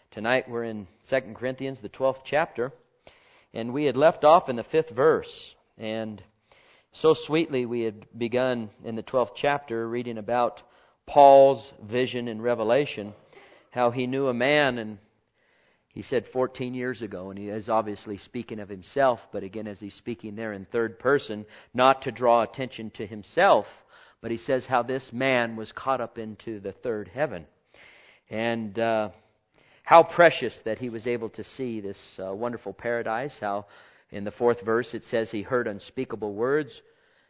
Tonight we're in 2 Corinthians, the 12th chapter, and we had left off in the 5th verse. And so sweetly we had begun in the 12th chapter reading about Paul's vision and revelation, how he knew a man, and he said 14 years ago, and he is obviously speaking of himself, but again as he's speaking there in third person, not to draw attention to himself, but he says how this man was caught up into the third heaven. And how precious that he was able to see this wonderful paradise. How in the 4th verse it says he heard unspeakable words,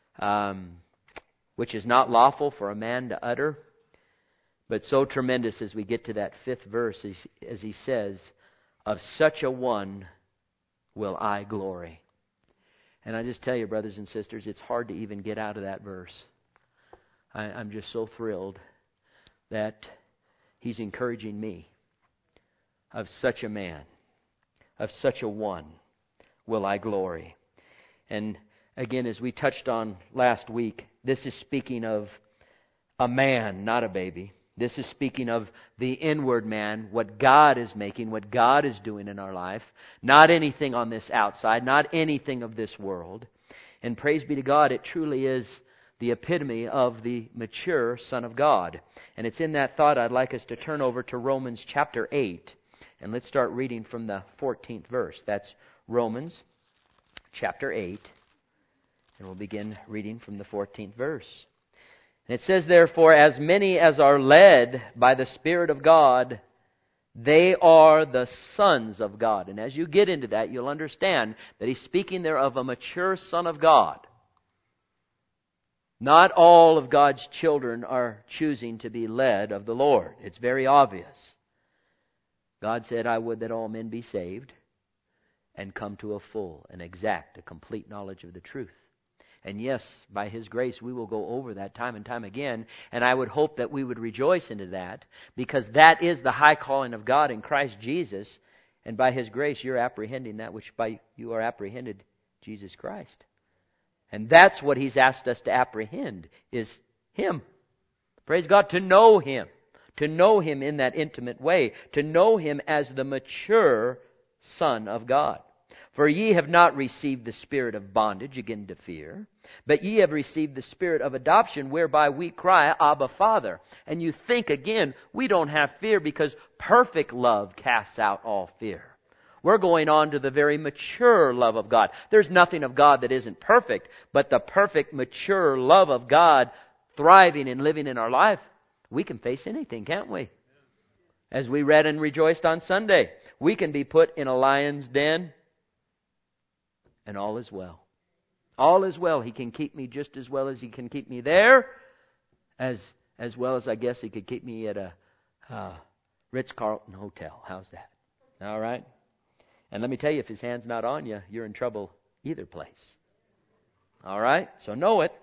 which is not lawful for a man to utter. But so tremendous as we get to that 5th verse, as he says, of such a one will I glory. And I just tell you, brothers and sisters, it's hard to even get out of that verse. I'm just so thrilled that he's encouraging me. Of such a man, of such a one, will I glory. And again, as we touched on last week, this is speaking of a man, not a baby. This is speaking of the inward man, what God is making, what God is doing in our life. Not anything on this outside, not anything of this world. And praise be to God, it truly is the epitome of the mature Son of God. And it's in that thought I'd like us to turn over to Romans chapter 8. And let's start reading from the 14th verse. That's Romans chapter 8. And we'll begin reading from the 14th verse. And it says, therefore, as many as are led by the Spirit of God, they are the sons of God. And as you get into that, you'll understand that he's speaking there of a mature Son of God. Not all of God's children are choosing to be led of the Lord. It's very obvious. God said, I would that all men be saved and come to a full and exact, a complete knowledge of the truth. And yes, by His grace, we will go over that time and time again. And I would hope that we would rejoice into that, because that is the high calling of God in Christ Jesus. And by His grace, you're apprehending that which by you are apprehended, Jesus Christ. And that's what He's asked us to apprehend, is Him. Praise God, to know Him. To know Him in that intimate way. To know Him as the mature Son of God. For ye have not received the spirit of bondage again to fear, but ye have received the spirit of adoption, whereby we cry, Abba, Father. And you think again, we don't have fear because perfect love casts out all fear. We're going on to the very mature love of God. There's nothing of God that isn't perfect, but the perfect, mature love of God thriving and living in our life. We can face anything, can't we? As we read and rejoiced on Sunday, we can be put in a lion's den and all is well. All is well. He can keep me just as well as He can keep me there, as well as I guess He could keep me at a Ritz-Carlton hotel. How's that? All right? And let me tell you, if His hand's not on you, you're in trouble either place. All right? So know it.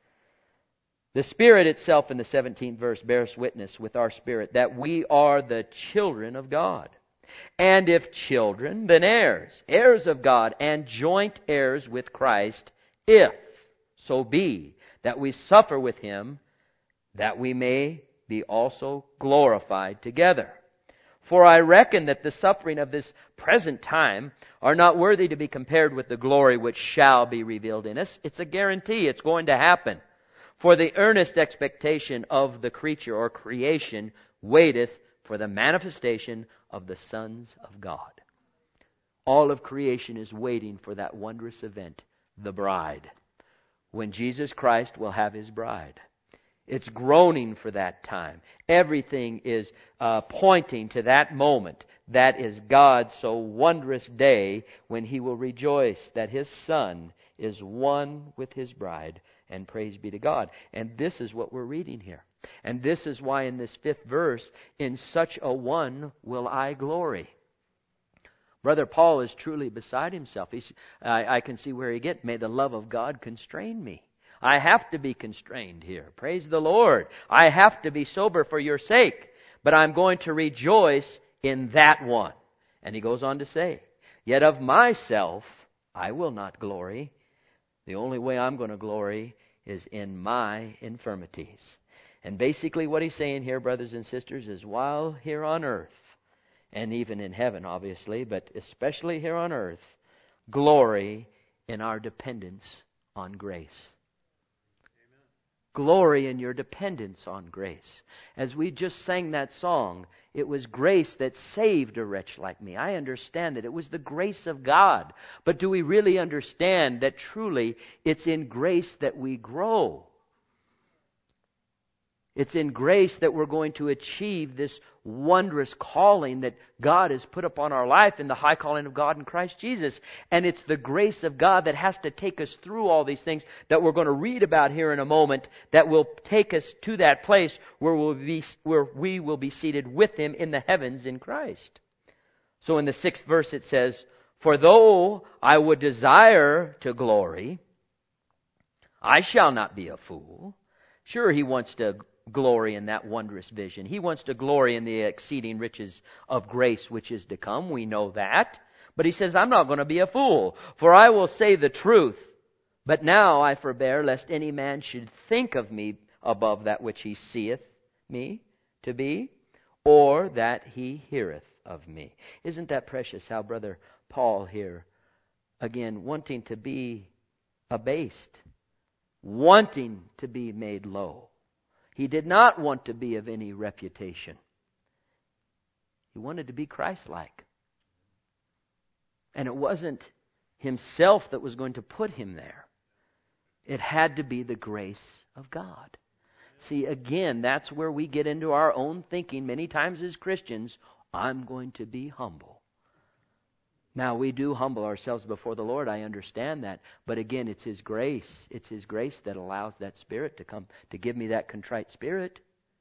The Spirit itself in the 17th verse bears witness with our spirit that we are the children of God. And if children, then heirs, heirs of God, and joint heirs with Christ, if so be that we suffer with Him, that we may be also glorified together. For I reckon that the suffering of this present time are not worthy to be compared with the glory which shall be revealed in us. It's a guarantee. It's going to happen. For the earnest expectation of the creature or creation waiteth for the manifestation of the sons of God. All of creation is waiting for that wondrous event, the bride, when Jesus Christ will have His bride. It's groaning for that time. Everything is pointing to that moment. That is God's so wondrous day when He will rejoice that His Son is one with His bride. And praise be to God. And this is what we're reading here. And this is why in this 5th verse, in such a one will I glory. Brother Paul is truly beside himself. I can see where he gets, may the love of God constrain me. I have to be constrained here. Praise the Lord. I have to be sober for your sake. But I'm going to rejoice in that one. And he goes on to say, yet of myself I will not glory. The only way I'm going to glory is in my infirmities. And basically what he's saying here, brothers and sisters, is while here on earth, and even in heaven, obviously, but especially here on earth, glory in our dependence on grace. Glory in your dependence on grace. As we just sang that song, it was grace that saved a wretch like me. I understand that it was the grace of God. But do we really understand that truly it's in grace that we grow? It's in grace that we're going to achieve this wondrous calling that God has put upon our life in the high calling of God in Christ Jesus. And it's the grace of God that has to take us through all these things that we're going to read about here in a moment that will take us to that place where we will be seated with Him in the heavens in Christ. So in the 6th verse it says, "For though I would desire to glory, I shall not be a fool." Sure, he wants to glory in that wondrous vision. He wants to glory in the exceeding riches of grace which is to come. We know that. But he says, I'm not going to be a fool, for I will say the truth. But now I forbear, lest any man should think of me above that which he seeth me to be, or that he heareth of me. Isn't that precious how Brother Paul here, again, wanting to be abased, wanting to be made low. He did not want to be of any reputation. He wanted to be Christ-like. And it wasn't himself that was going to put him there. It had to be the grace of God. See, again, that's where we get into our own thinking many times as Christians. I'm going to be humble. Now, we do humble ourselves before the Lord. I understand that. But again, it's His grace. It's His grace that allows that Spirit to come, to give me that contrite spirit.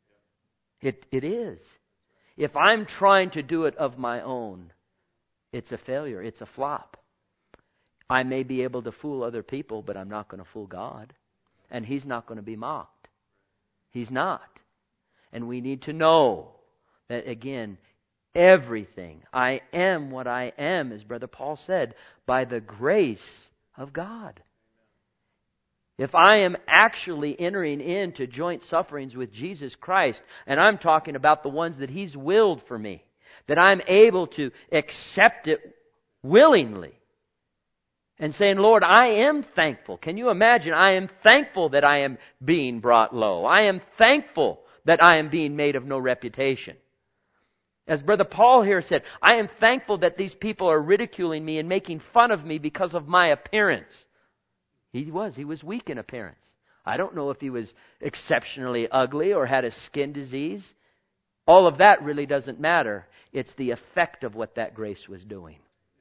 It is. If I'm trying to do it of my own, it's a failure. It's a flop. I may be able to fool other people, but I'm not going to fool God. And He's not going to be mocked. He's not. And we need to know that, again, everything. I am what I am, as Brother Paul said, by the grace of God. If I am actually entering into joint sufferings with Jesus Christ, and I'm talking about the ones that He's willed for me, that I'm able to accept it willingly, and saying, Lord, I am thankful. Can you imagine? I am thankful that I am being brought low. I am thankful that I am being made of no reputation. As Brother Paul here said, I am thankful that these people are ridiculing me and making fun of me because of my appearance. He was weak in appearance. I don't know if he was exceptionally ugly or had a skin disease. All of that really doesn't matter. It's the effect of what that grace was doing.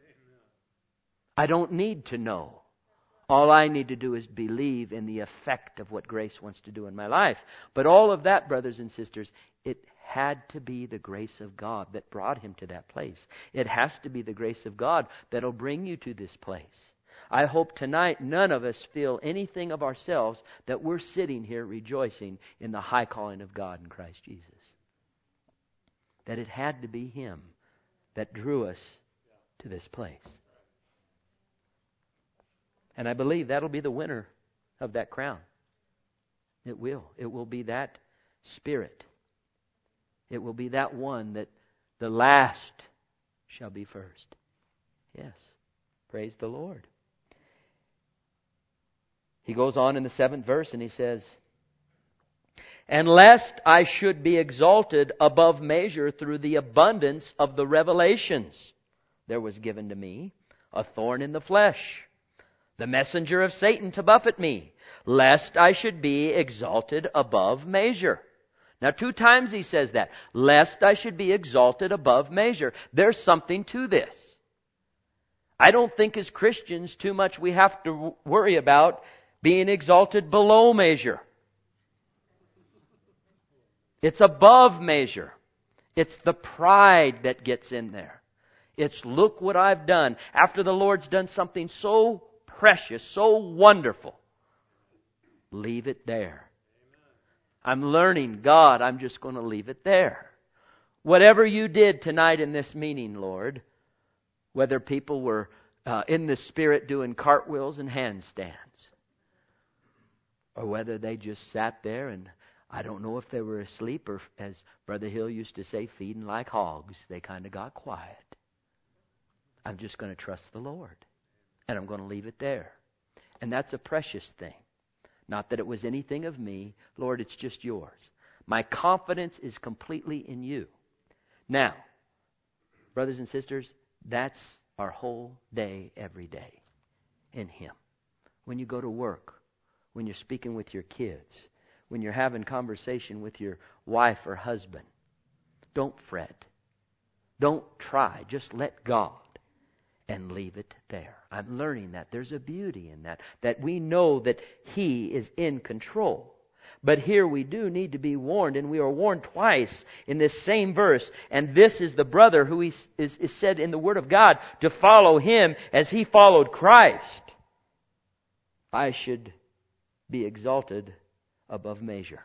I don't need to know. All I need to do is believe in the effect of what grace wants to do in my life. But all of that, brothers and sisters, it had to be the grace of God that brought him to that place. It has to be the grace of God that'll bring you to this place. I hope tonight none of us feel anything of ourselves that we're sitting here rejoicing in the high calling of God in Christ Jesus. That it had to be Him that drew us to this place. And I believe that'll be the winner of that crown. It will. It will be that Spirit. It will be that one that the last shall be first. Yes. Praise the Lord. He goes on in the 7th verse and he says, and lest I should be exalted above measure through the abundance of the revelations, there was given to me a thorn in the flesh, the messenger of Satan to buffet me, lest I should be exalted above measure. Now 2 times he says that. Lest I should be exalted above measure. There's something to this. I don't think as Christians too much we have to worry about being exalted below measure. It's above measure. It's the pride that gets in there. It's look what I've done. After the Lord's done something so precious, so wonderful, leave it there. I'm learning, God, I'm just going to leave it there. Whatever you did tonight in this meeting, Lord, whether people were in the Spirit doing cartwheels and handstands, or whether they just sat there and I don't know if they were asleep or, as Brother Hill used to say, feeding like hogs. They kind of got quiet. I'm just going to trust the Lord. And I'm going to leave it there. And that's a precious thing. Not that it was anything of me. Lord, it's just yours. My confidence is completely in you. Now, brothers and sisters, that's our whole day, every day, in Him. When you go to work, when you're speaking with your kids, when you're having conversation with your wife or husband, don't fret. Don't try. Just let God and leave it there. I'm learning that. There's a beauty in that. That we know that He is in control. But here we do need to be warned, and we are warned twice in this same verse. And this is the brother who is said in the Word of God to follow Him as he followed Christ. I should be exalted above measure.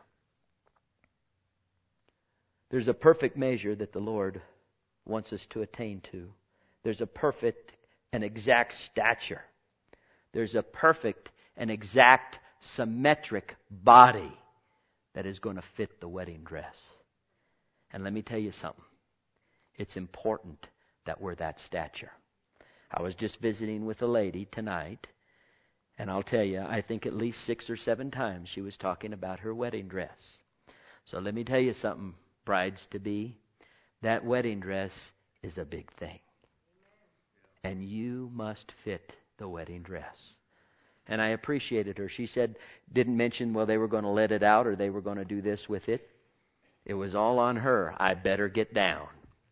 There's a perfect measure that the Lord wants us to attain to. There's a perfect and exact stature. There's a perfect and exact symmetric body that is going to fit the wedding dress. And let me tell you something. It's important that we're that stature. I was just visiting with a lady tonight, and I'll tell you, I think at least 6 or 7 times she was talking about her wedding dress. So let me tell you something, brides-to-be. That wedding dress is a big thing. And you must fit the wedding dress. And I appreciated her. She didn't mention, well, they were going to let it out or they were going to do this with it. It was all on her. I better get down.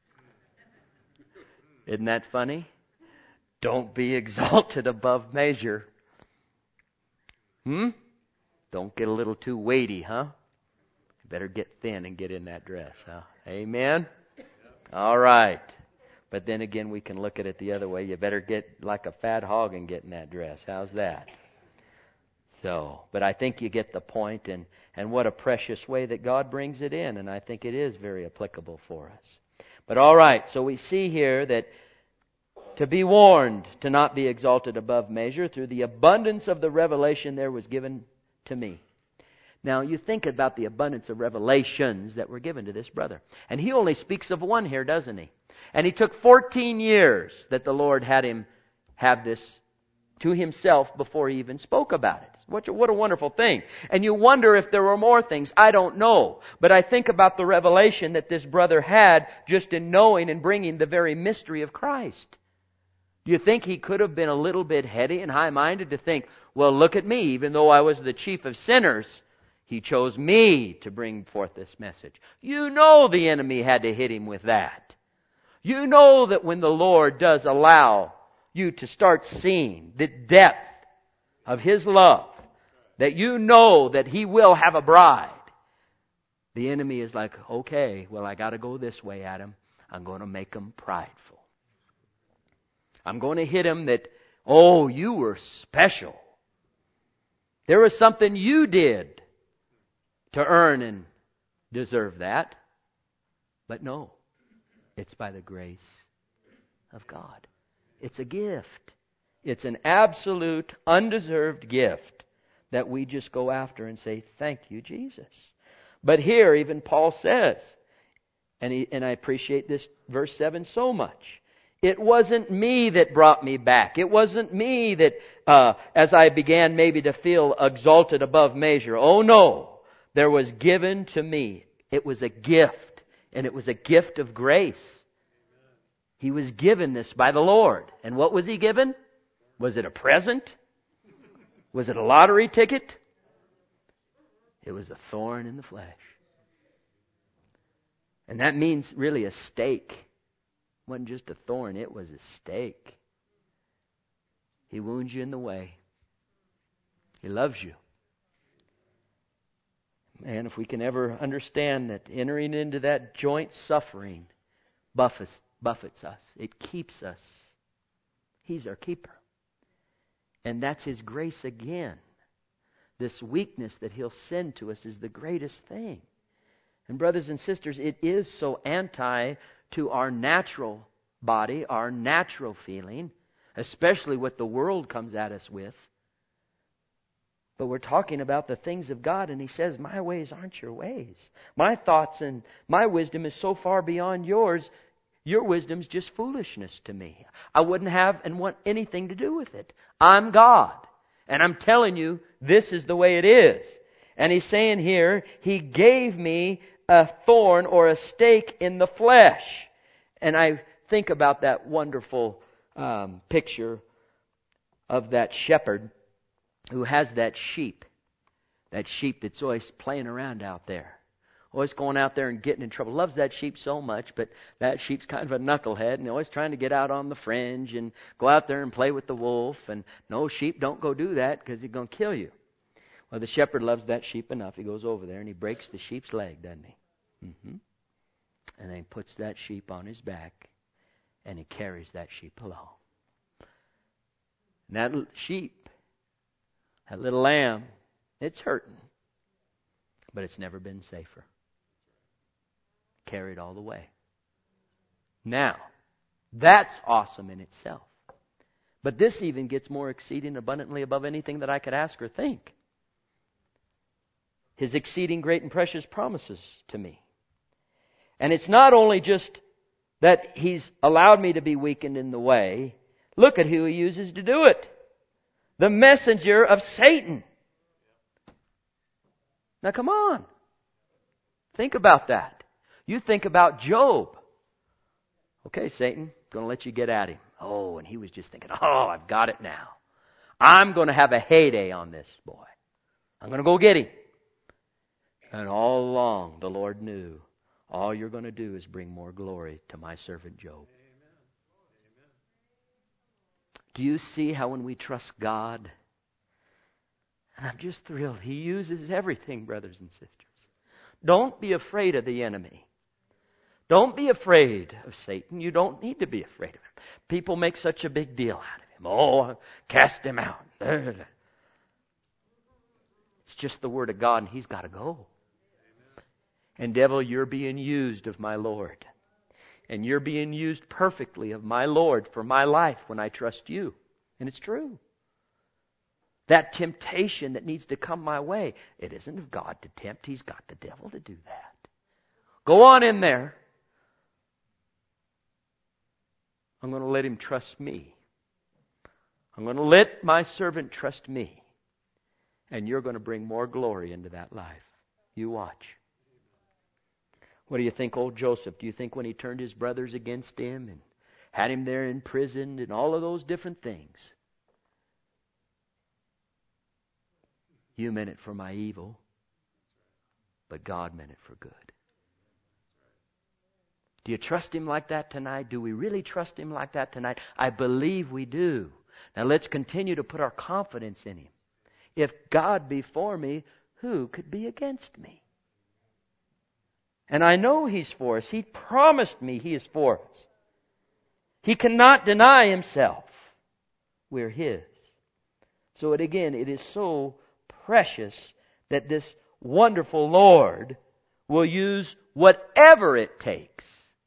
Isn't that funny? Don't be exalted above measure. Don't get a little too weighty, huh? Better get thin and get in that dress, huh? Amen? All right. But then again, we can look at it the other way. You better get like a fat hog and get in that dress. How's that? But I think you get the point, and what a precious way that God brings it in, and I think it is very applicable for us. But all right, so we see here that to be warned to not be exalted above measure through the abundance of the revelation there was given to me. Now, you think about the abundance of revelations that were given to this brother. And he only speaks of one here, doesn't he? And he took 14 years that the Lord had him have this to himself before he even spoke about it. What a wonderful thing. And you wonder if there were more things. I don't know. But I think about the revelation that this brother had just in knowing and bringing the very mystery of Christ. Do you think he could have been a little bit heady and high-minded to think, well, look at me, even though I was the chief of sinners, He chose me to bring forth this message. You know the enemy had to hit him with that. You know that when the Lord does allow you to start seeing the depth of His love, that you know that He will have a bride, the enemy is like, okay, well, I got to go this way, Adam. I'm going to make him prideful. I'm going to hit him that, oh, you were special. There was something you did to earn and deserve that. But no, it's by the grace of God. It's a gift. It's an absolute, undeserved gift that we just go after and say, thank you, Jesus. But here, even Paul says, and I appreciate this verse 7 so much, it wasn't me that brought me back. It wasn't me that, as I began maybe to feel exalted above measure. Oh no, there was given to me. It was a gift, and it was a gift of grace. He was given this by the Lord. And what was he given? Was it a present? Was it a lottery ticket? It was a thorn in the flesh. And that means really a stake. It wasn't just a thorn, it was a stake. He wounds you in the way. He loves you. Man, if we can ever understand that entering into that joint suffering buffets us. It keeps us. He's our keeper. And that's His grace again. This weakness that He'll send to us is the greatest thing. And brothers and sisters, it is so anti to our natural body, our natural feeling, especially what the world comes at us with. But we're talking about the things of God, and He says, my ways aren't your ways. My thoughts and my wisdom is so far beyond yours, your wisdom's just foolishness to me. I wouldn't have and want anything to do with it. I'm God. And I'm telling you, this is the way it is. And He's saying here, He gave me a thorn or a stake in the flesh. And I think about that wonderful picture of that shepherd who has that sheep that's always playing around out there. Always going out there and getting in trouble. Loves that sheep so much, but that sheep's kind of a knucklehead and always trying to get out on the fringe and go out there and play with the wolf. And no, sheep, don't go do that because he's going to kill you. Well, the shepherd loves that sheep enough. He goes over there and he breaks the sheep's leg, doesn't he? Mm-hmm. And then he puts that sheep on his back and he carries that sheep along. And that sheep, that little lamb, it's hurting, but it's never been safer. Carried all the way. Now, that's awesome in itself. But this even gets more exceeding abundantly above anything that I could ask or think. His exceeding great and precious promises to me. And it's not only just that He's allowed me to be weakened in the way. Look at who He uses to do it. The messenger of Satan. Now come on. Think about that. You think about Job. Okay, Satan, going to let you get at him. Oh, and he was just thinking, oh, I've got it now. I'm going to have a heyday on this boy. I'm going to go get him. And all along, the Lord knew, all you're going to do is bring more glory to my servant Job. Do you see how when we trust God, and I'm just thrilled, He uses everything, brothers and sisters. Don't be afraid of the enemy. Don't be afraid of Satan. You don't need to be afraid of him. People make such a big deal out of him. Oh, cast him out. It's just the Word of God, and he's got to go. And devil, you're being used of my Lord. And you're being used perfectly of my Lord for my life when I trust you. And it's true. That temptation that needs to come my way, it isn't of God to tempt. He's got the devil to do that. Go on in there. I'm going to let him trust me. I'm going to let my servant trust me. And you're going to bring more glory into that life. You watch. What do you think, old Joseph? Do you think when he turned his brothers against him and had him there imprisoned and all of those different things, you meant it for my evil, but God meant it for good? Do you trust Him like that tonight? Do we really trust Him like that tonight? I believe we do. Now let's continue to put our confidence in Him. If God be for me, who could be against me? And I know He's for us. He promised me He is for us. He cannot deny Himself. We're His. So it is so precious that this wonderful Lord will use whatever it takes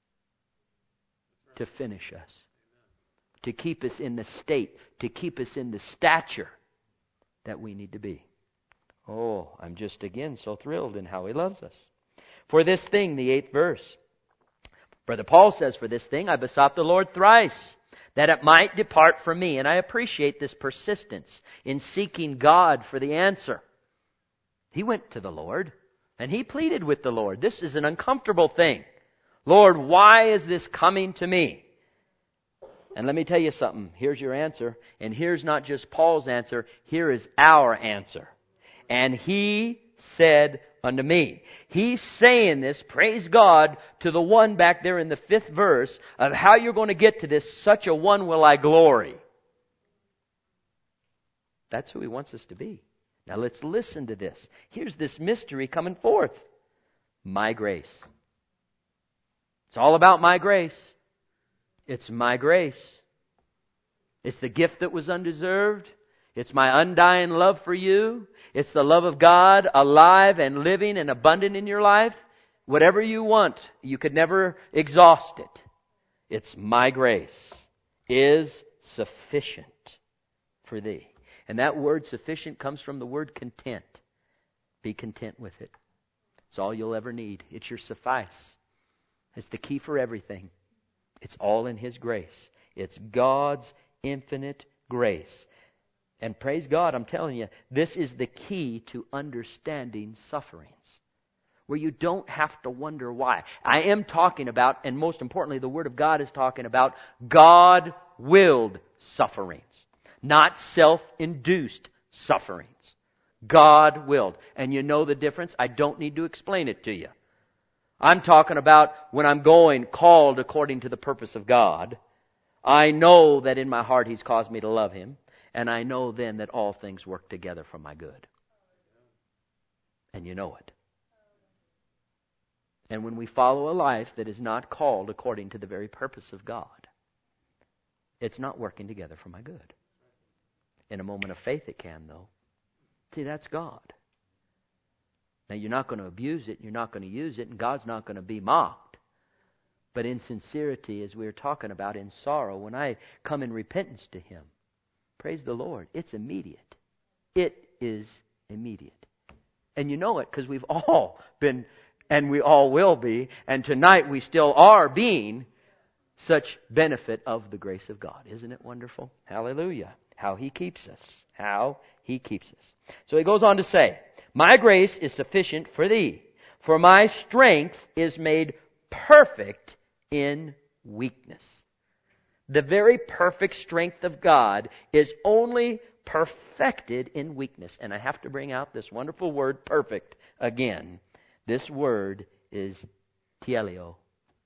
to finish us, to keep us in the state, to keep us in the stature that we need to be. Oh, I'm just again so thrilled in how He loves us. For this thing, the 8th verse, Brother Paul says, for this thing I besought the Lord thrice, that it might depart from me. And I appreciate this persistence in seeking God for the answer. He went to the Lord, and he pleaded with the Lord. This is an uncomfortable thing. Lord, why is this coming to me? And let me tell you something. Here's your answer. And here's not just Paul's answer. Here is our answer. And He said unto me. He's saying this, praise God, to the one back there in the 5th verse of how you're going to get to this. Such a one will I glory. That's who He wants us to be. Now let's listen to this. Here's this mystery coming forth. My grace. It's all about my grace. It's my grace. It's the gift that was undeserved. It's my undying love for you. It's the love of God alive and living and abundant in your life. Whatever you want, you could never exhaust it. It's my grace is sufficient for thee. And that word sufficient comes from the word content. Be content with it. It's all you'll ever need. It's your suffice. It's the key for everything. It's all in His grace. It's God's infinite grace. And praise God, I'm telling you, this is the key to understanding sufferings, where you don't have to wonder why. I am talking about, and most importantly, the Word of God is talking about God-willed sufferings, not self-induced sufferings. God-willed. And you know the difference? I don't need to explain it to you. I'm talking about when I'm called according to the purpose of God. I know that in my heart He's caused me to love Him. And I know then that all things work together for my good. And you know it. And when we follow a life that is not called according to the very purpose of God, it's not working together for my good. In a moment of faith it can, though. See, that's God. Now, you're not going to abuse it, you're not going to use it, and God's not going to be mocked. But in sincerity, as we were talking about, in sorrow, when I come in repentance to Him, praise the Lord, it's immediate. It is immediate. And you know it because we've all been, and we all will be, and tonight we still are being such benefit of the grace of God. Isn't it wonderful? Hallelujah. How He keeps us. How He keeps us. So he goes on to say, my grace is sufficient for thee, for my strength is made perfect in weakness. The very perfect strength of God is only perfected in weakness. And I have to bring out this wonderful word, perfect, again. This word is teleo.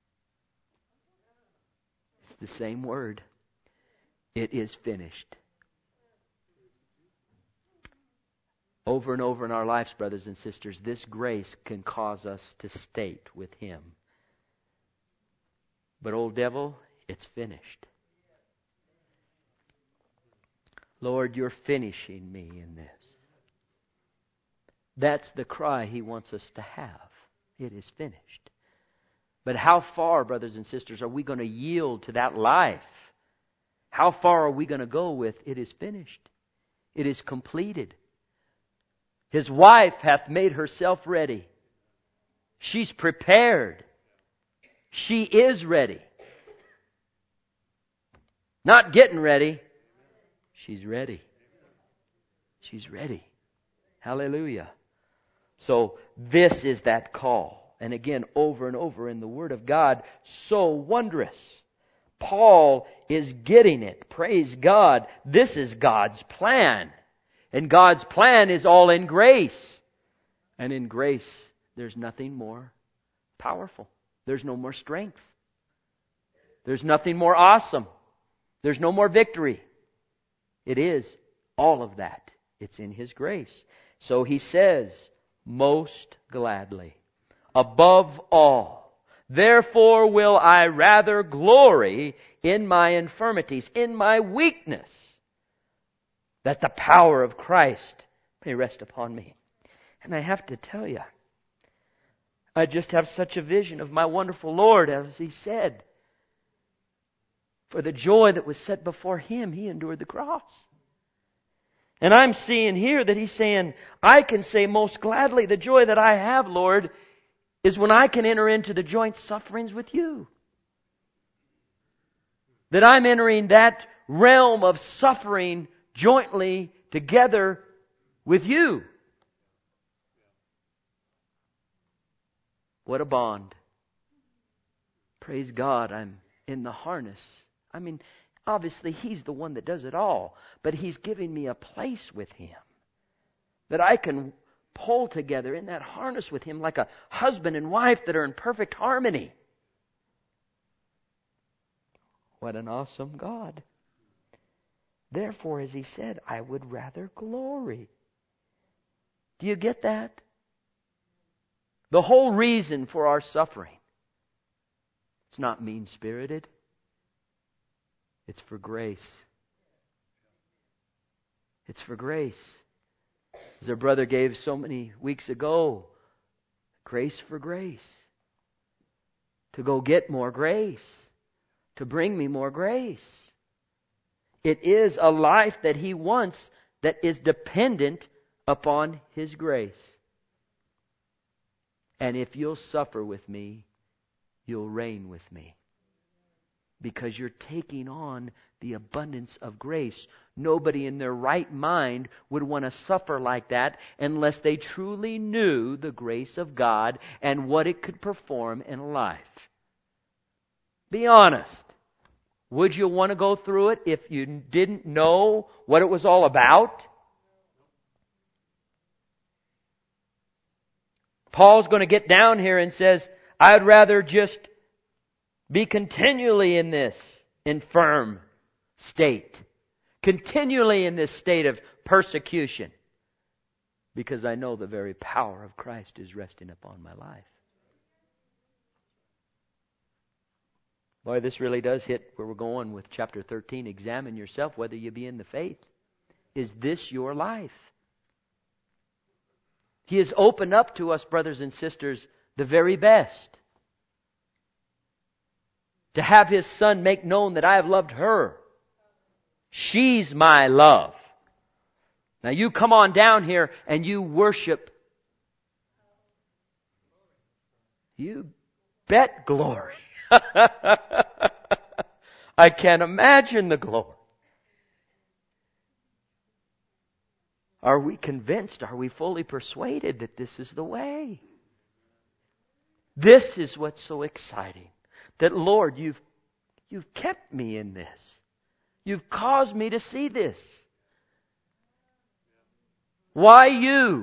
It's the same word. It is finished. Over and over in our lives, brothers and sisters, this grace can cause us to state with Him, but old devil, it's finished. Lord, you're finishing me in this. That's the cry He wants us to have. It is finished. But how far, brothers and sisters, are we going to yield to that life? How far are we going to go with, it is finished? It is completed. His wife hath made herself ready. She's prepared. She is ready. Not getting ready. She's ready. She's ready. Hallelujah. So this is that call. And again, over and over in the Word of God, so wondrous. Paul is getting it. Praise God. This is God's plan. And God's plan is all in grace. And in grace, there's nothing more powerful. There's no more strength. There's nothing more awesome. There's no more victory. It is all of that. It's in His grace. So he says, most gladly, above all, therefore will I rather glory in my infirmities, in my weakness, that the power of Christ may rest upon me. And I have to tell you, I just have such a vision of my wonderful Lord, as He said, for the joy that was set before Him, He endured the cross. And I'm seeing here that He's saying, I can say most gladly, the joy that I have, Lord, is when I can enter into the joint sufferings with You. That I'm entering that realm of suffering jointly together with You. What a bond. Praise God, I'm in the harness. I mean, obviously He's the one that does it all, but He's giving me a place with Him that I can pull together in that harness with Him like a husband and wife that are in perfect harmony. What an awesome God. Therefore, as He said, I would rather glory. Do you get that? The whole reason for our suffering, it's not mean-spirited. It's for grace. It's for grace. As our brother gave so many weeks ago, grace for grace. To go get more grace. To bring me more grace. It is a life that He wants that is dependent upon His grace. And if you'll suffer with me, you'll reign with me. Because you're taking on the abundance of grace. Nobody in their right mind would want to suffer like that unless they truly knew the grace of God and what it could perform in life. Be honest. Would you want to go through it if you didn't know what it was all about? Paul's going to get down here and says, I'd rather just be continually in this infirm state. Continually in this state of persecution. Because I know the very power of Christ is resting upon my life. Boy, this really does hit where we're going with chapter 13. Examine yourself whether you be in the faith. Is this your life? He has opened up to us, brothers and sisters, the very best. To have His Son make known that I have loved her. She's my love. Now you come on down here and you worship. You bet glory. I can't imagine the glory. Are we convinced? Are we fully persuaded that this is the way? This is what's so exciting. That, Lord, you've kept me in this. You've caused me to see this. Why you?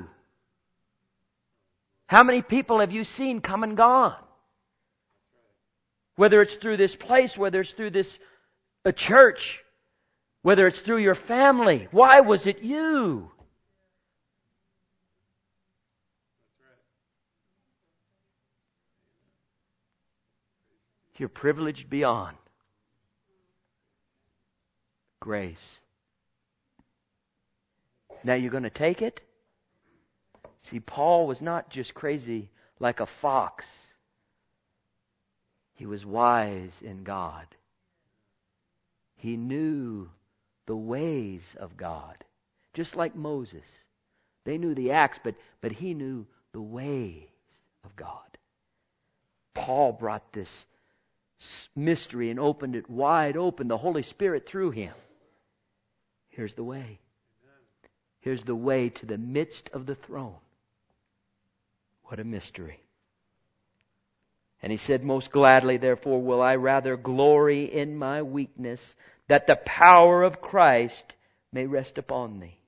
How many people have you seen come and gone? Whether it's through this place, whether it's through a church, whether it's through your family. Why was it you? You're privileged beyond grace. Now you're going to take it? See, Paul was not just crazy like a fox. He was wise in God. He knew the ways of God. Just like Moses. They knew the acts, but he knew the ways of God. Paul brought this mystery and opened it wide open. The Holy Spirit through him. Here's the way. Here's the way to the midst of the throne. What a mystery. And he said, most gladly, therefore, will I rather glory in my weakness, that the power of Christ may rest upon me.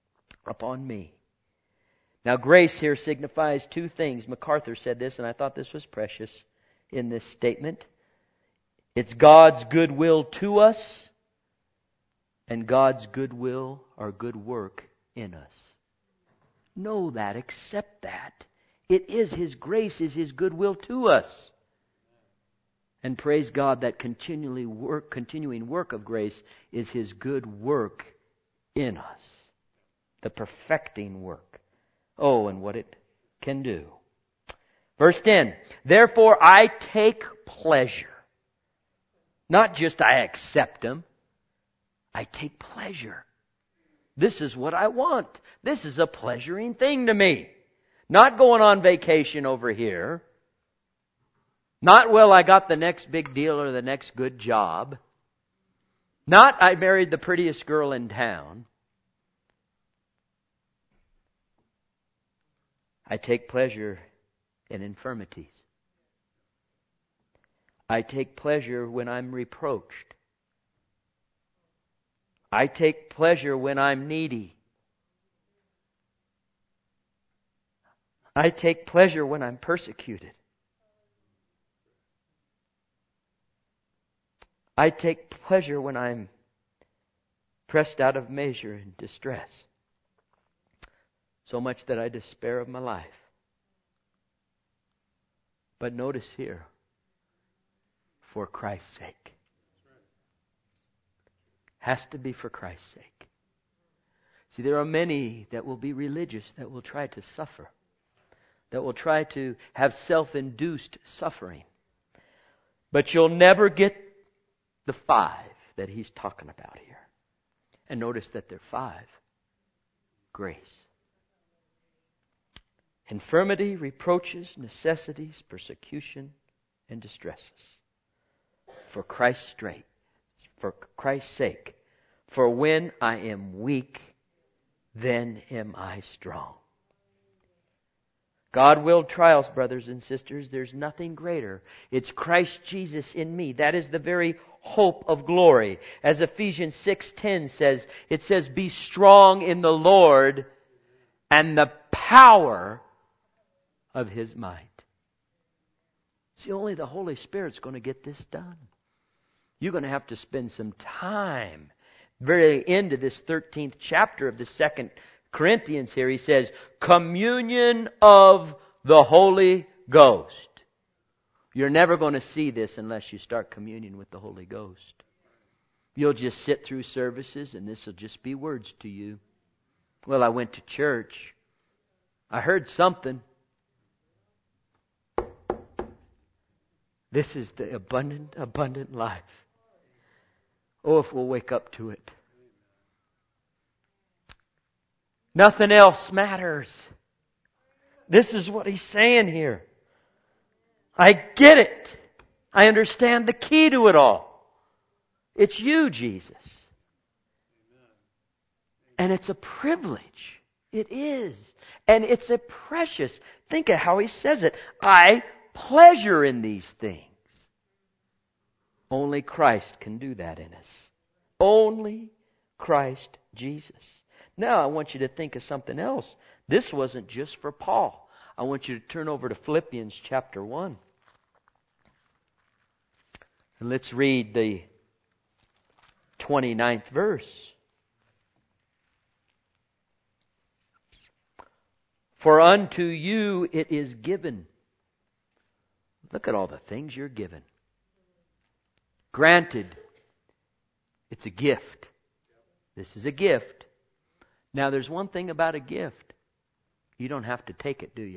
Now, grace here signifies two things. MacArthur said this, and I thought this was precious in this statement. It's God's goodwill to us and God's goodwill or good work in us. Know that. Accept that. It is His grace, is His goodwill to us. And praise God that continuing work of grace is His good work in us. The perfecting work. Oh, and what it can do. Verse 10. Therefore I take pleasure. Not just I accept Him. I take pleasure. This is what I want. This is a pleasuring thing to me. Not going on vacation over here. Not, well, I got the next big deal or the next good job. Not, I married the prettiest girl in town. I take pleasure in infirmities. I take pleasure when I'm reproached. I take pleasure when I'm needy. I take pleasure when I'm persecuted. I take pleasure when I'm pressed out of measure in distress. So much that I despair of my life. But notice here, for Christ's sake. Has to be for Christ's sake. See, there are many that will be religious that will try to suffer. That will try to have self-induced suffering. But you'll never get the 5 that he's talking about here. And notice that they're 5. grace. Infirmity, reproaches, necessities, persecution, and distresses. For Christ's sake. For when I am weak, then am I strong. God-willed trials, brothers and sisters, there's nothing greater. It's Christ Jesus in me. That is the very hope of glory. As Ephesians 6:10 says, it says, be strong in the Lord and the power of His might. See, only the Holy Spirit's going to get this done. You're going to have to spend some time. Very end of this 13th chapter of the 2nd Corinthians here, he says, communion of the Holy Ghost. You're never going to see this unless you start communion with the Holy Ghost. You'll just sit through services and this will just be words to you. Well, I went to church. I heard something. This is the abundant life. Oh, if we'll wake up to it. Nothing else matters. This is what he's saying here. I get it. I understand the key to it all. It's you, Jesus. And it's a privilege. It is. And it's a precious. Think of how he says it. I pleasure in these things. Only Christ can do that in us. Only Christ Jesus. Now I want you to think of something else. This wasn't just for Paul. I want you to turn over to Philippians chapter 1. And let's read the 29th verse. For unto you it is given. Look at all the things you're given. Granted, it's a gift. This is a gift. Now there's one thing about a gift. You don't have to take it, do you?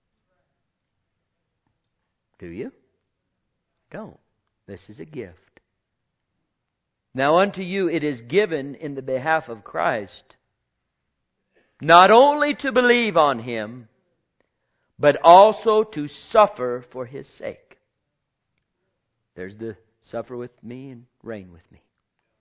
Do you? Don't. This is a gift. Now unto you it is given in the behalf of Christ, not only to believe on Him, but also to suffer for His sake. There's the suffer with me and reign with me.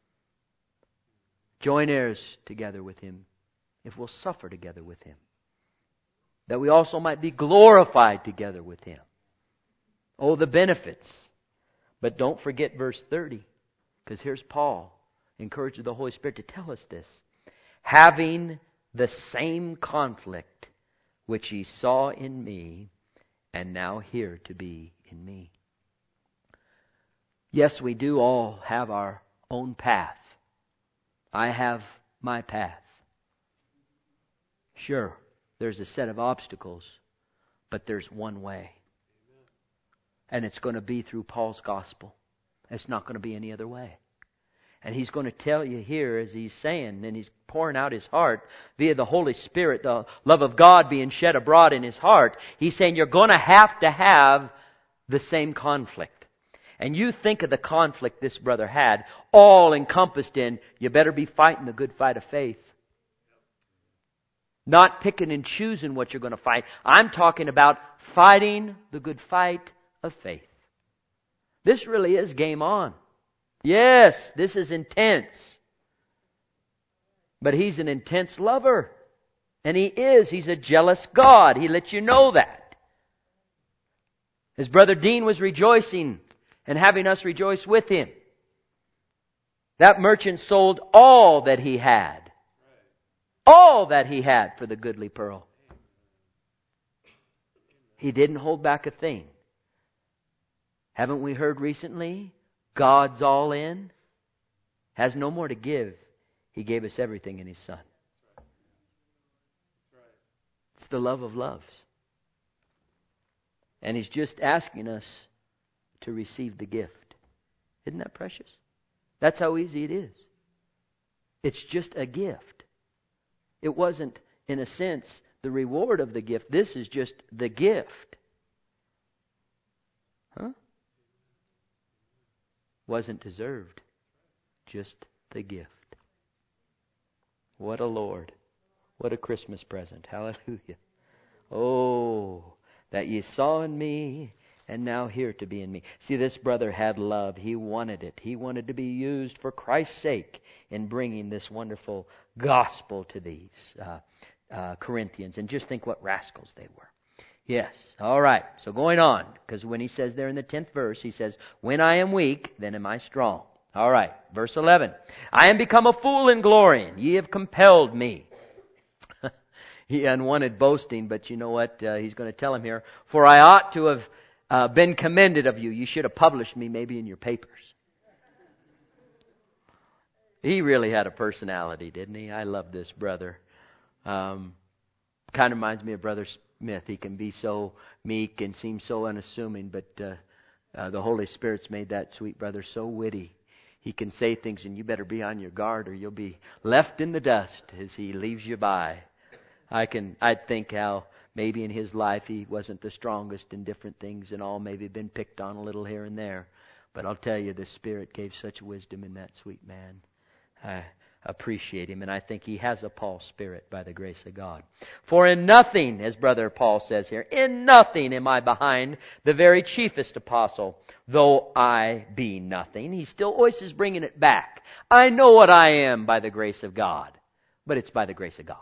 Join heirs together with Him, if we'll suffer together with Him, that we also might be glorified together with Him. Oh, the benefits. But don't forget verse 30, because here's Paul, encouraging the Holy Spirit to tell us this. Having the same conflict which ye saw in me, and now here to be in me. Yes, we do all have our own path. I have my path. Sure, there's a set of obstacles, but there's one way. And it's going to be through Paul's gospel. It's not going to be any other way. And he's going to tell you here, as he's saying, and he's pouring out his heart via the Holy Spirit, the love of God being shed abroad in his heart. He's saying you're going to have the same conflict. And you think of the conflict this brother had, all encompassed in, you better be fighting the good fight of faith. Not picking and choosing what you're going to fight. I'm talking about fighting the good fight of faith. This really is game on. Yes, this is intense. But He's an intense lover. And He is. He's a jealous God. He lets you know that. His brother Dean was rejoicing and having us rejoice with him. That merchant sold all that he had. All that he had for the goodly pearl. He didn't hold back a thing. Haven't we heard recently? God's all in. Has no more to give. He gave us everything in His Son. It's the love of loves. And He's just asking us to receive the gift. Isn't that precious? That's how easy it is. It's just a gift. It wasn't, in a sense, the reward of the gift. This is just the gift. Huh? Wasn't deserved. Just the gift. What a Lord. What a Christmas present. Hallelujah. Oh, that ye saw in me and now here to be in me. See, this brother had love. He wanted it. He wanted to be used for Christ's sake in bringing this wonderful gospel to these Corinthians. And just think what rascals they were. Yes. All right. So going on, because when he says there in the 10th verse, he says, when I am weak, then am I strong. All right. Verse 11. I am become a fool in glorying. Ye have compelled me. He unwanted boasting, but you know what? He's going to tell him here. For I ought to have been commended of you. You should have published me maybe in your papers. He really had a personality, didn't he? I love this brother. Kind of reminds me of Brother Smith. He can be so meek and seem so unassuming, but the Holy Spirit's made that sweet brother so witty. He can say things and you better be on your guard or you'll be left in the dust as he leaves you by. I'd think how maybe in his life he wasn't the strongest in different things and all, maybe been picked on a little here and there. But I'll tell you, the Spirit gave such wisdom in that sweet man. I appreciate him, and I think he has a Paul spirit by the grace of God. For in nothing, as Brother Paul says here, in nothing am I behind the very chiefest apostle, though I be nothing. He still always is bringing it back. I know what I am by the grace of God, but it's by the grace of God.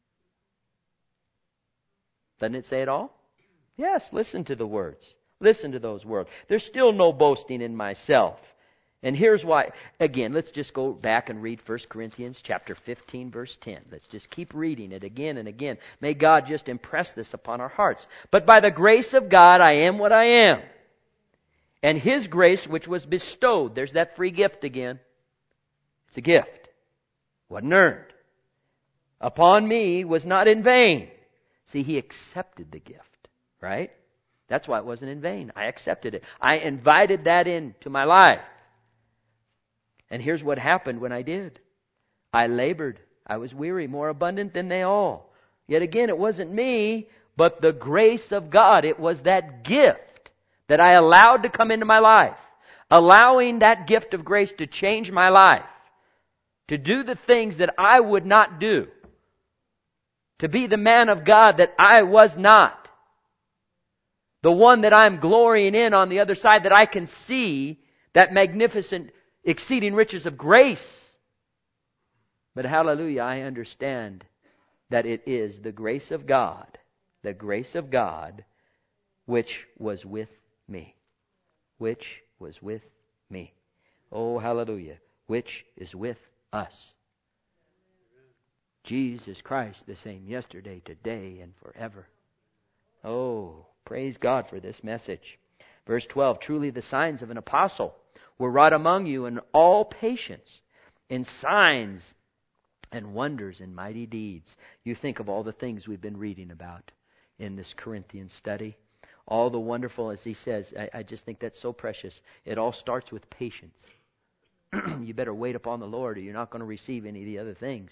Doesn't it say it all? Yes, listen to the words. Listen to those words. There's still no boasting in myself. And here's why. Again, let's just go back and read 1 Corinthians chapter 15, verse 10. Let's just keep reading it again and again. May God just impress this upon our hearts. But by the grace of God, I am what I am. And His grace, which was bestowed. There's that free gift again. It's a gift. Wasn't earned. Upon me was not in vain. See, He accepted the gift, right? That's why it wasn't in vain. I accepted it. I invited that into my life. And here's what happened when I did. I labored. I was weary, more abundant than they all. Yet again, it wasn't me, but the grace of God. It was that gift that I allowed to come into my life. Allowing that gift of grace to change my life. To do the things that I would not do. To be the man of God that I was not. The one that I'm glorying in on the other side, that I can see that magnificent, exceeding riches of grace. But hallelujah, I understand that it is the grace of God, which was with me. Which was with me. Oh, hallelujah. Which is with us. Jesus Christ, the same yesterday, today, and forever. Oh, praise God for this message. Verse 12, truly the signs of an apostle were wrought among you in all patience, in signs and wonders and mighty deeds. You think of all the things we've been reading about in this Corinthian study. All the wonderful, as he says, I just think that's so precious. It all starts with patience. You better wait upon the Lord or you're not going to receive any of the other things.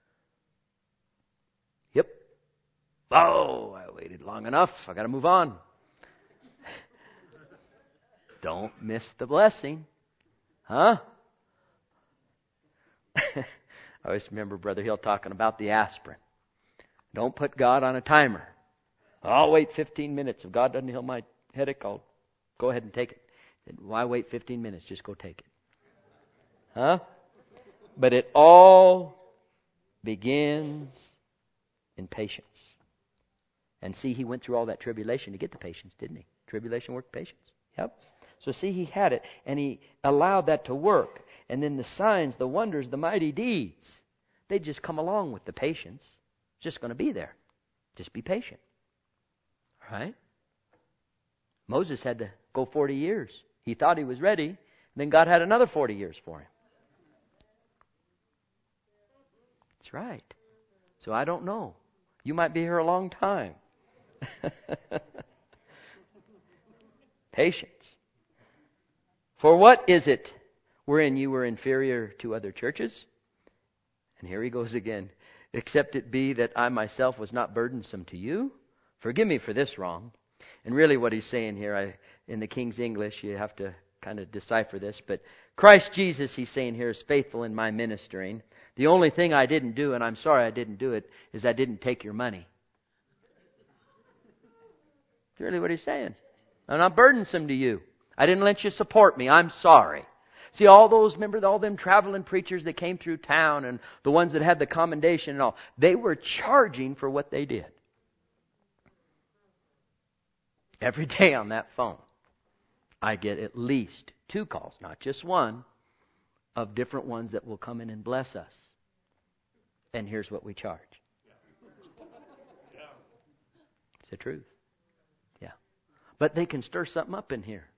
Yep. Oh, I waited long enough. I got to move on. Don't miss the blessing. Huh? I always remember Brother Hill talking about the aspirin. Don't put God on a timer. I'll wait 15 minutes. If God doesn't heal my headache, I'll go ahead and take it. Why wait 15 minutes? Just go take it. Huh? But it all begins in patience. And see, he went through all that tribulation to get the patience, didn't he? Tribulation worked patience. Yep. So see, he had it, and he allowed that to work. And then the signs, the wonders, the mighty deeds, they just come along with the patience. It's just going to be there. Just be patient. Right? Moses had to go 40 years. He thought he was ready. Then God had another 40 years for him. That's right. So I don't know. You might be here a long time. Patience. For what is it wherein you were inferior to other churches? And here he goes again. Except it be that I myself was not burdensome to you? Forgive me for this wrong. And really what he's saying here, in the King's English, you have to kind of decipher this. But Christ Jesus, he's saying here, is faithful in my ministering, The only thing I didn't do, and I'm sorry I didn't do it, is I didn't take your money. That's really what he's saying. I'm not burdensome to you. I didn't let you support me. I'm sorry. See, remember all them traveling preachers that came through town and the ones that had the commendation and all, they were charging for what they did. Every day on that phone, I get at least 2 calls, not just one, of different ones that will come in and bless us. And here's what we charge. It's the truth. Yeah. But they can stir something up in here.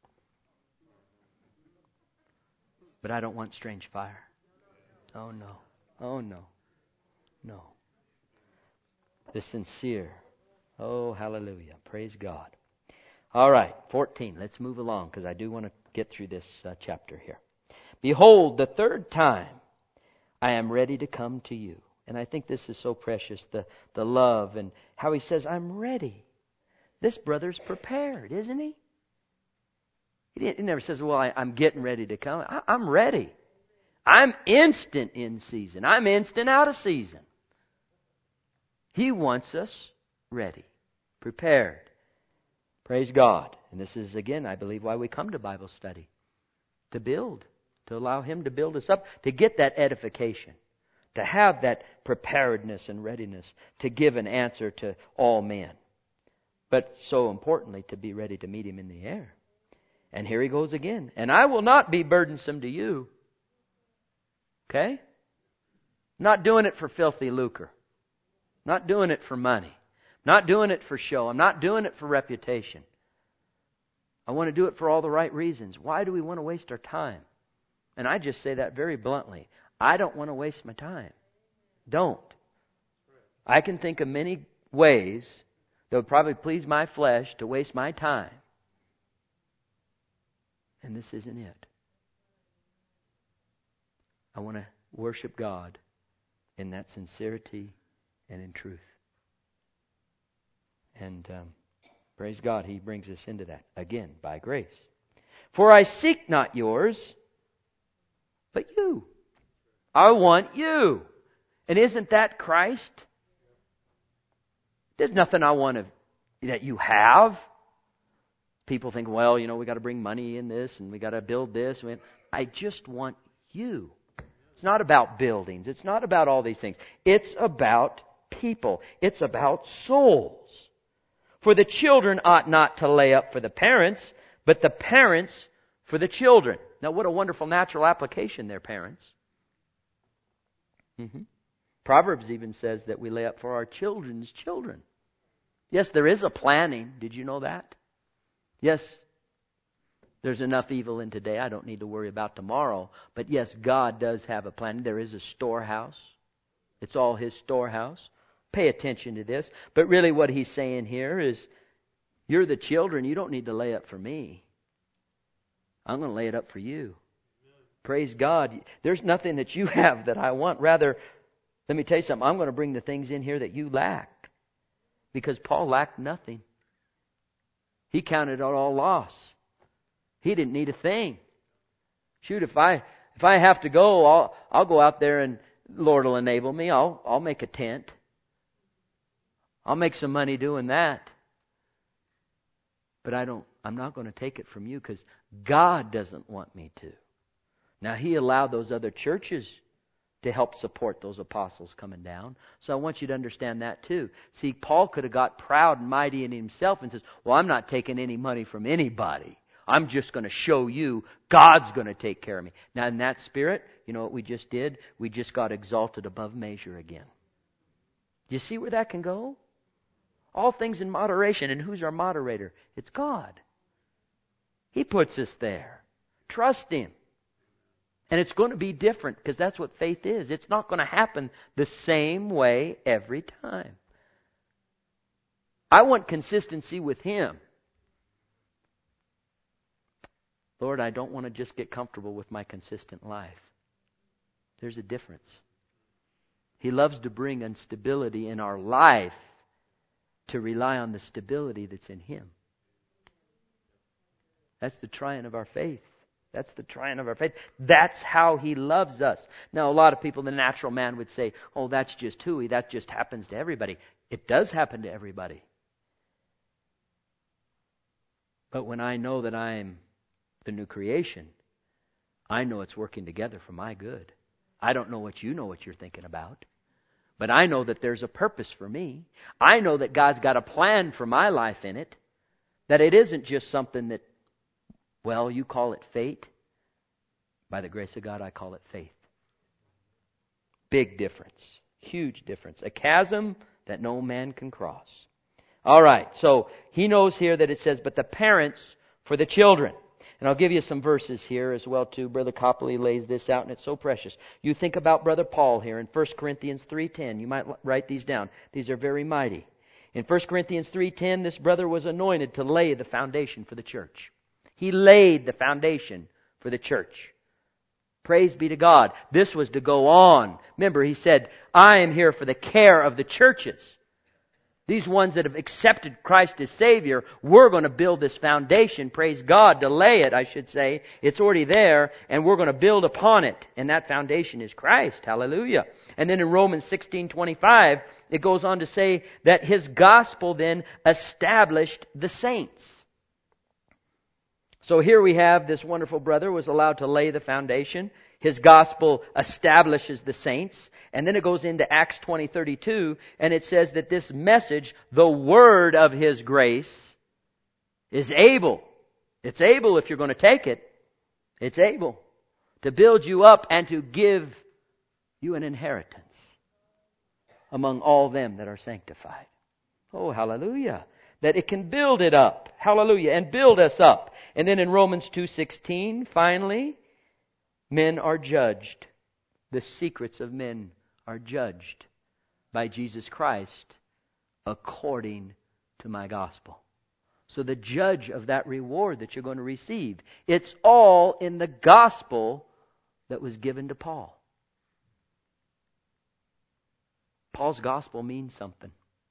But I don't want strange fire. Oh no. Oh no. No. The sincere. Oh, hallelujah. Praise God. All right, 14. Let's move along because I do want to get through this chapter here. Behold, the 3rd time I am ready to come to you. And I think this is so precious, the love and how he says, I'm ready. This brother's prepared, isn't he? He never says, well, I'm getting ready to come. I'm ready. I'm instant in season. I'm instant out of season. He wants us ready, prepared. Praise God. And this is, again, I believe, why we come to Bible study. To build. To allow Him to build us up. To get that edification. To have that preparedness and readiness. To give an answer to all men. But so importantly, to be ready to meet Him in the air. And here he goes again. And I will not be burdensome to you. Okay? Not doing it for filthy lucre. Not doing it for money. Not doing it for show. I'm not doing it for reputation. I want to do it for all the right reasons. Why do we want to waste our time? And I just say that very bluntly. I don't want to waste my time. Don't. I can think of many ways that would probably please my flesh to waste my time. And this isn't it. I want to worship God in that sincerity and in truth. And praise God, He brings us into that. Again, by grace. For I seek not yours, but you. I want you. And isn't that Christ? There's nothing I want that you have. People think, well, we got to bring money in this and we got to build this. I just want you. It's not about buildings. It's not about all these things. It's about people. It's about souls. For the children ought not to lay up for the parents, but the parents for the children. Now, what a wonderful natural application there, parents. Proverbs even says that we lay up for our children's children. Yes, there is a planning. Did you know that? Yes, there's enough evil in today. I don't need to worry about tomorrow. But yes, God does have a plan. There is a storehouse. It's all His storehouse. Pay attention to this. But really what He's saying here is, you're the children. You don't need to lay up for me. I'm going to lay it up for you. Praise God. There's nothing that you have that I want. Rather, let me tell you something. I'm going to bring the things in here that you lack. Because Paul lacked nothing. He counted it all loss. He didn't need a thing. Shoot, if I have to go, I'll go out there and the Lord will enable me. I'll make a tent. I'll make some money doing that. But I'm not going to take it from you because God doesn't want me to. Now, He allowed those other churches to help support those apostles coming down. So I want you to understand that too. See, Paul could have got proud and mighty in himself and says, well, I'm not taking any money from anybody. I'm just going to show you God's going to take care of me. Now, in that spirit, you know what we just did? We just got exalted above measure again. Do you see where that can go? All things in moderation. And who's our moderator? It's God. He puts us there. Trust Him. And it's going to be different because that's what faith is. It's not going to happen the same way every time. I want consistency with Him. Lord, I don't want to just get comfortable with my consistent life. There's a difference. He loves to bring instability in our life to rely on the stability that's in Him. That's the trying of our faith. That's the trying of our faith. That's how He loves us. Now, a lot of people, the natural man would say, oh, that's just hooey. That just happens to everybody. It does happen to everybody. But when I know that I'm the new creation, I know it's working together for my good. I don't know what you're thinking about. But I know that there's a purpose for me. I know that God's got a plan for my life in it. That it isn't just something that, well, you call it fate. By the grace of God, I call it faith. Big difference. Huge difference. A chasm that no man can cross. All right, so he knows here that it says, but the parents for the children. And I'll give you some verses here as well too. Brother Copley lays this out and it's so precious. You think about Brother Paul here in 1 Corinthians 3:10. You might write these down. These are very mighty. In 1 Corinthians 3:10, this brother was anointed to lay the foundation for the church. He laid the foundation for the church. Praise be to God. This was to go on. Remember, he said, I am here for the care of the churches. These ones that have accepted Christ as Savior, we're going to build this foundation, praise God, to lay it, I should say. It's already there, and we're going to build upon it. And that foundation is Christ. Hallelujah. And then in Romans 16:25, it goes on to say that His gospel then established the saints. So here we have this wonderful brother was allowed to lay the foundation. His gospel establishes the saints. And then it goes into Acts 20:32, and it says that this message, the word of His grace, is able. It's able if you're going to take it. It's able to build you up and to give you an inheritance among all them that are sanctified. Oh, hallelujah. That it can build it up. Hallelujah. And build us up. And then in Romans 2:16, finally, men are judged. The secrets of men are judged by Jesus Christ according to my gospel. So the judge of that reward that you're going to receive, it's all in the gospel that was given to Paul. Paul's gospel means something.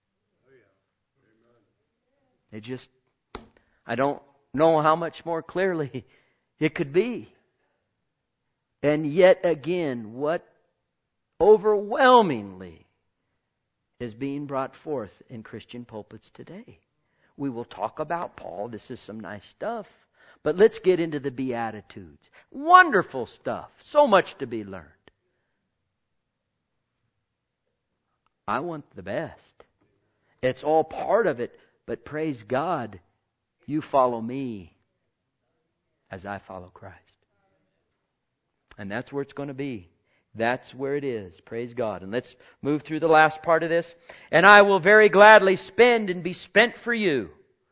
It just, I don't know how much more clearly it could be. And yet again, what overwhelmingly is being brought forth in Christian pulpits today. We will talk about Paul. This is some nice stuff. But let's get into the Beatitudes. Wonderful stuff. So much to be learned. I want the best. It's all part of it. But praise God, you follow me as I follow Christ. And that's where it's going to be. That's where it is. Praise God. And let's move through the last part of this. And I will very gladly spend and be spent for you.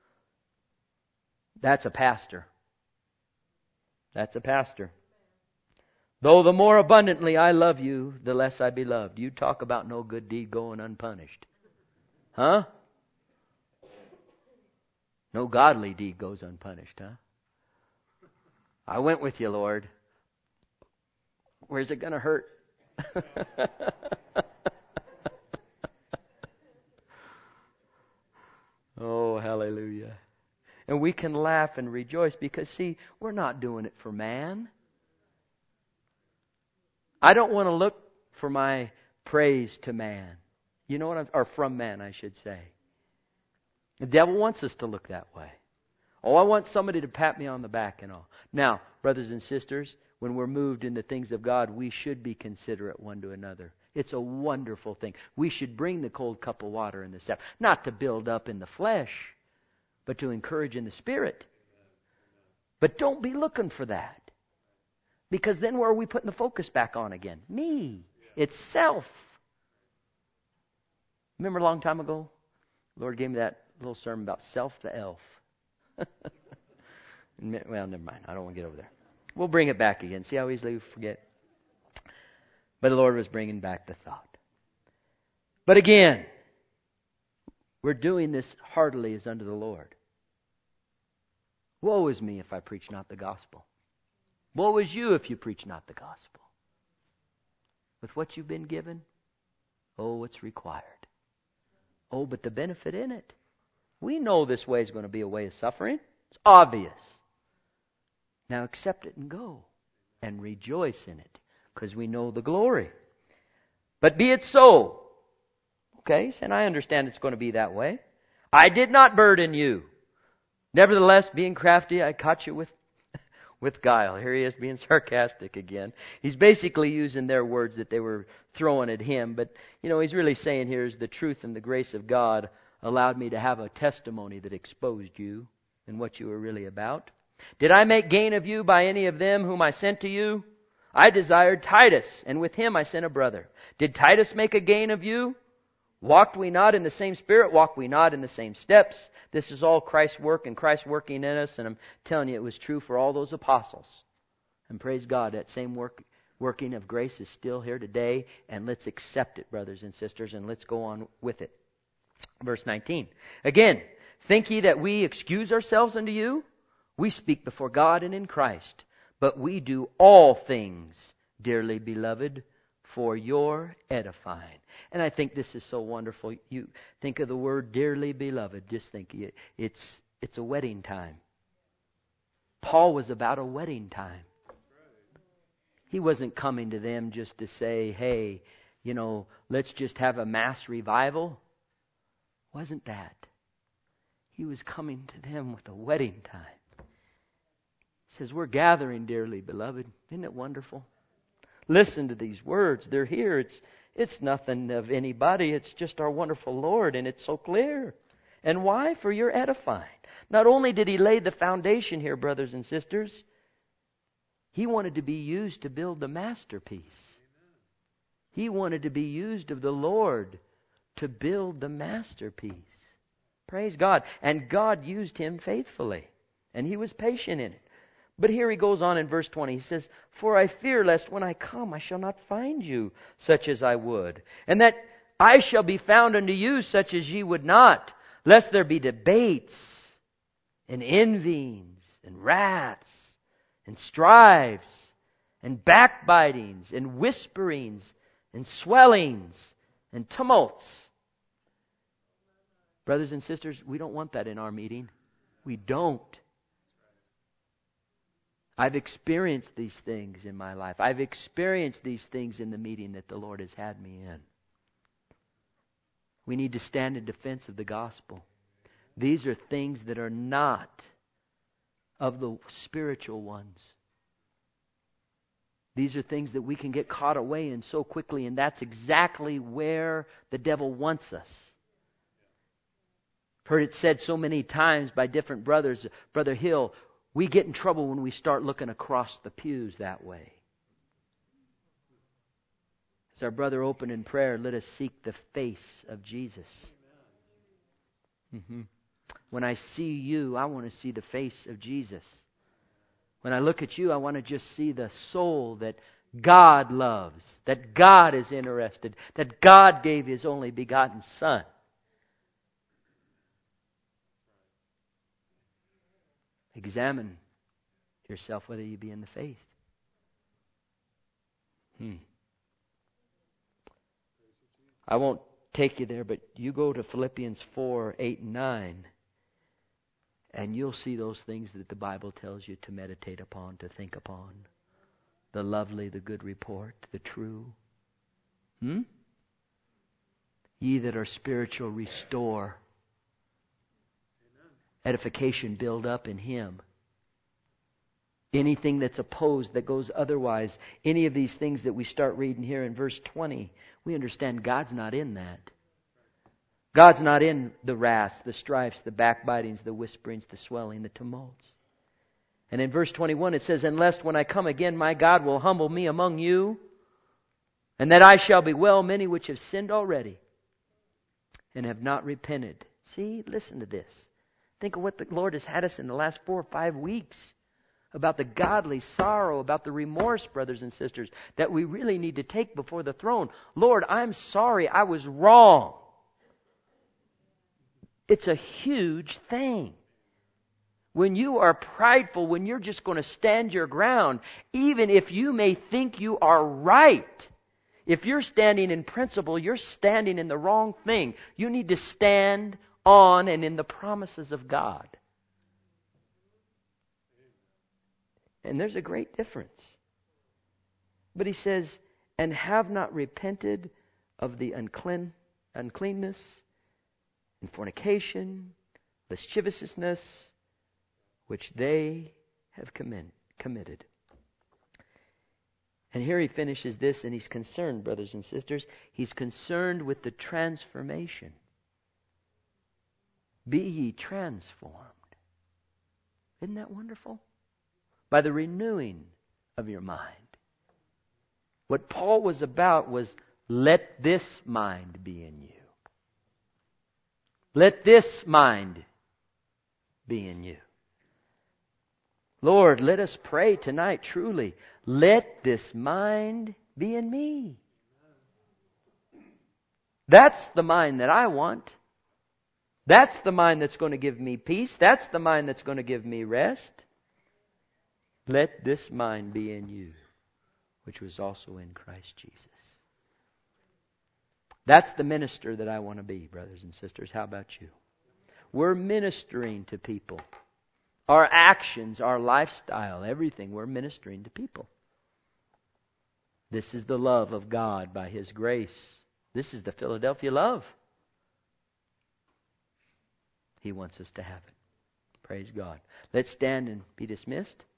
That's a pastor. That's a pastor. Though the more abundantly I love you, the less I be loved. You talk about no good deed going unpunished. Huh? No godly deed goes unpunished, huh? I went with you, Lord. Where's it going to hurt? Oh, hallelujah. And we can laugh and rejoice because, see, we're not doing it for man. I don't want to look for my praise to man. You know what? Or from man, I should say. The devil wants us to look that way. Oh, I want somebody to pat me on the back and all. Now, brothers and sisters, when we're moved in the things of God, we should be considerate one to another. It's a wonderful thing. We should bring the cold cup of water in the staff. Not to build up in the flesh, but to encourage in the spirit. But don't be looking for that. Because then where are we putting the focus back on again? Me. It's self. Remember a long time ago? The Lord gave me that little sermon about self the elf. Well, never mind. I don't want to get over there. We'll bring it back again. See how easily we forget? But the Lord was bringing back the thought. But again, we're doing this heartily as unto the Lord. Woe is me if I preach not the gospel. Woe is you if you preach not the gospel. With what you've been given, oh, what's required. Oh, but the benefit in it. We know this way is going to be a way of suffering. It's obvious. Now accept it and go and rejoice in it, because we know the glory. But be it so. Okay, and I understand it's going to be that way. I did not burden you. Nevertheless, being crafty, I caught you with guile. Here he is being sarcastic again. He's basically using their words that they were throwing at him. But, he's really saying here is the truth and the grace of God allowed me to have a testimony that exposed you and what you were really about. Did I make gain of you by any of them whom I sent to you? I desired Titus, and with him I sent a brother. Did Titus make a gain of you? Walked we not in the same spirit? Walked we not in the same steps? This is all Christ's work and Christ working in us. And I'm telling you, it was true for all those apostles. And praise God, that same working of grace is still here today. And let's accept it, brothers and sisters, and let's go on with it. Verse 19. Again, think ye that we excuse ourselves unto you? We speak before God and in Christ. But we do all things, dearly beloved, for your edifying. And I think this is so wonderful. You think of the word dearly beloved. Just think it's a wedding time. Paul was about a wedding time. He wasn't coming to them just to say, hey, let's just have a mass revival. Wasn't that. He was coming to them with a wedding time. He says, we're gathering, dearly beloved. Isn't it wonderful? Listen to these words. They're here. It's nothing of anybody. It's just our wonderful Lord, and it's so clear. And why? For your edifying. Not only did He lay the foundation here, brothers and sisters, He wanted to be used to build the masterpiece. He wanted to be used of the Lord to build the masterpiece. Praise God. And God used him faithfully. And he was patient in it. But here he goes on in verse 20. He says, for I fear lest when I come I shall not find you such as I would, and that I shall be found unto you such as ye would not, lest there be debates and envyings and wraths and strifes and backbitings and whisperings and swellings and tumults. Brothers and sisters, we don't want that in our meeting. We don't. I've experienced these things in my life. I've experienced these things in the meeting that the Lord has had me in. We need to stand in defense of the gospel. These are things that are not of the spiritual ones. These are things that we can get caught away in so quickly, and that's exactly where the devil wants us. Heard it said so many times by different brothers. Brother Hill, we get in trouble when we start looking across the pews that way. As our brother opened in prayer, let us seek the face of Jesus. When I see you, I want to see the face of Jesus. When I look at you, I want to just see the soul that God loves, that God is interested, that God gave His only begotten Son. Examine yourself whether you be in the faith. I won't take you there, but you go to Philippians 4, 8, and 9, and you'll see those things that the Bible tells you to meditate upon, to think upon. The lovely, the good report, the true. Ye that are spiritual, restore. Edification, build up in Him. Anything that's opposed, that goes otherwise, any of these things that we start reading here in verse 20, we understand God's not in that. God's not in the wraths, the strifes, the backbitings, the whisperings, the swelling, the tumults. And in verse 21 it says, and lest when I come again my God will humble me among you, and that I shall bewail many which have sinned already and have not repented. See, listen to this. Think of what the Lord has had us in the last 4 or 5 weeks. About the godly sorrow, about the remorse, brothers and sisters, that we really need to take before the throne. Lord, I'm sorry, I was wrong. It's a huge thing. When you are prideful, when you're just going to stand your ground, even if you may think you are right, if you're standing in principle, you're standing in the wrong thing. You need to stand on and in the promises of God. And there's a great difference. But he says, and have not repented of the uncleanness and fornication, lasciviousness, which they have committed. And here he finishes this, and he's concerned, brothers and sisters. He's concerned with the transformation. Be ye transformed. Isn't that wonderful? By the renewing of your mind. What Paul was about was, let this mind be in you. Let this mind be in you. Lord, let us pray tonight truly. Let this mind be in me. That's the mind that I want. That's the mind that's going to give me peace. That's the mind that's going to give me rest. Let this mind be in you, which was also in Christ Jesus. That's the minister that I want to be, brothers and sisters. How about you? We're ministering to people. Our actions, our lifestyle, everything, we're ministering to people. This is the love of God by His grace. This is the Philadelphia love. He wants us to have it. Praise God. Let's stand and be dismissed.